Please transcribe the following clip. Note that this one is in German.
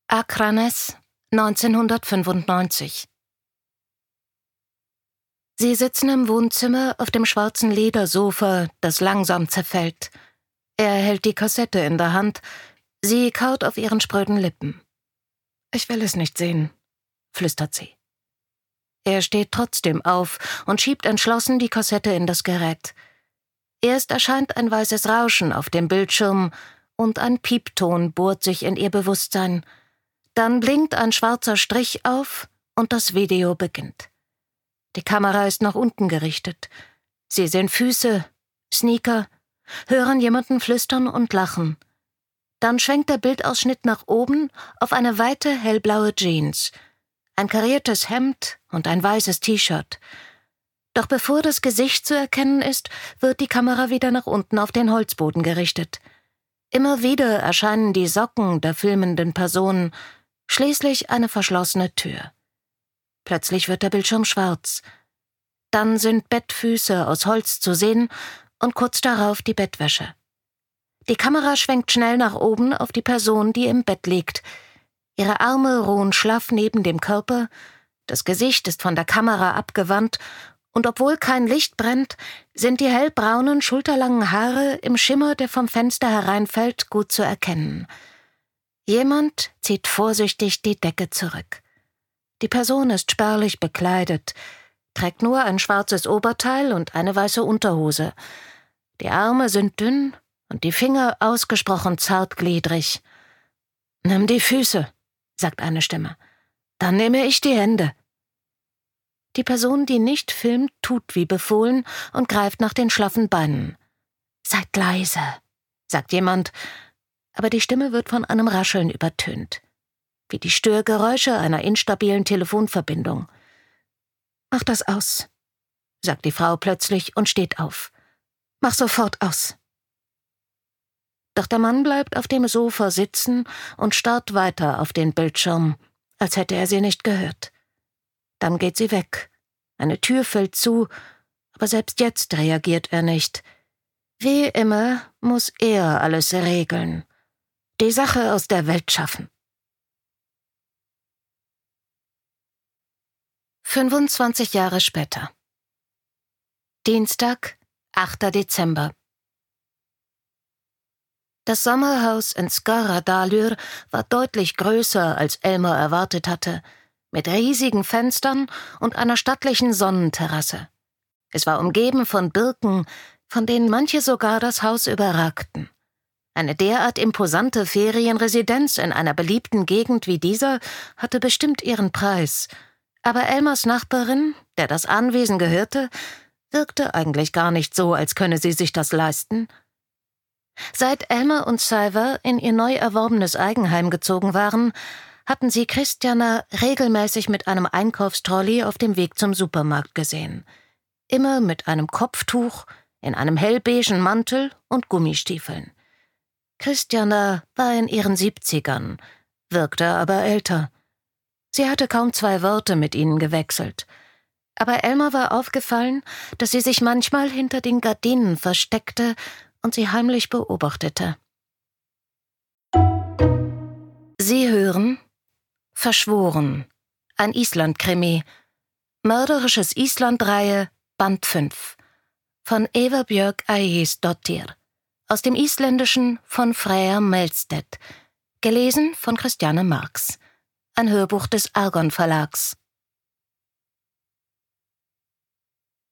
Akranes, 1995. Sie sitzen im Wohnzimmer auf dem schwarzen Ledersofa, das langsam zerfällt. Er hält die Kassette in der Hand. Sie kaut auf ihren spröden Lippen. »Ich will es nicht sehen«, flüstert sie. Er steht trotzdem auf und schiebt entschlossen die Kassette in das Gerät. Erst erscheint ein weißes Rauschen auf dem Bildschirm und ein Piepton bohrt sich in ihr Bewusstsein. Dann blinkt ein schwarzer Strich auf und das Video beginnt. Die Kamera ist nach unten gerichtet. Sie sehen Füße, Sneaker, hören jemanden flüstern und lachen. Dann schwenkt der Bildausschnitt nach oben auf eine weite hellblaue Jeans, ein kariertes Hemd und ein weißes T-Shirt. Doch bevor das Gesicht zu erkennen ist, wird die Kamera wieder nach unten auf den Holzboden gerichtet. Immer wieder erscheinen die Socken der filmenden Person, schließlich eine verschlossene Tür. Plötzlich wird der Bildschirm schwarz. Dann sind Bettfüße aus Holz zu sehen und kurz darauf die Bettwäsche. Die Kamera schwenkt schnell nach oben auf die Person, die im Bett liegt. Ihre Arme ruhen schlaff neben dem Körper, das Gesicht ist von der Kamera abgewandt und obwohl kein Licht brennt, sind die hellbraunen, schulterlangen Haare im Schimmer, der vom Fenster hereinfällt, gut zu erkennen. Jemand zieht vorsichtig die Decke zurück. Die Person ist spärlich bekleidet, trägt nur ein schwarzes Oberteil und eine weiße Unterhose. Die Arme sind dünn und die Finger ausgesprochen zartgliedrig. »Nimm die Füße«, sagt eine Stimme. »Dann nehme ich die Hände.« Die Person, die nicht filmt, tut wie befohlen und greift nach den schlaffen Beinen. »Seid leise«, sagt jemand, aber die Stimme wird von einem Rascheln übertönt, wie die Störgeräusche einer instabilen Telefonverbindung. »Mach das aus«, sagt die Frau plötzlich und steht auf. »Mach sofort aus.« Doch der Mann bleibt auf dem Sofa sitzen und starrt weiter auf den Bildschirm, als hätte er sie nicht gehört. Dann geht sie weg. Eine Tür fällt zu, aber selbst jetzt reagiert er nicht. Wie immer muss er alles regeln. Die Sache aus der Welt schaffen. 25 Jahre später. Dienstag, 8. Dezember. Das Sommerhaus in Skarðardalur war deutlich größer, als Elmar erwartet hatte, mit riesigen Fenstern und einer stattlichen Sonnenterrasse. Es war umgeben von Birken, von denen manche sogar das Haus überragten. Eine derart imposante Ferienresidenz in einer beliebten Gegend wie dieser hatte bestimmt ihren Preis. Aber Elmars Nachbarin, der das Anwesen gehörte, wirkte eigentlich gar nicht so, als könne sie sich das leisten. Seit Elmar und Sævar in ihr neu erworbenes Eigenheim gezogen waren, hatten sie Kristjana regelmäßig mit einem Einkaufstrolley auf dem Weg zum Supermarkt gesehen. Immer mit einem Kopftuch, in einem hellbeigen Mantel und Gummistiefeln. Kristjana war in ihren 70ern, wirkte aber älter. Sie hatte kaum 2 Worte mit ihnen gewechselt. Aber Elmar war aufgefallen, dass sie sich manchmal hinter den Gardinen versteckte und sie heimlich beobachtete. Sie hören Verschworen, ein Island-Krimi, Mörderisches Island-Reihe, Band 5, von Eva Björk Ægisdóttir, aus dem Isländischen von Freyja Melstedt, gelesen von Christiane Marx, ein Hörbuch des Argon Verlags.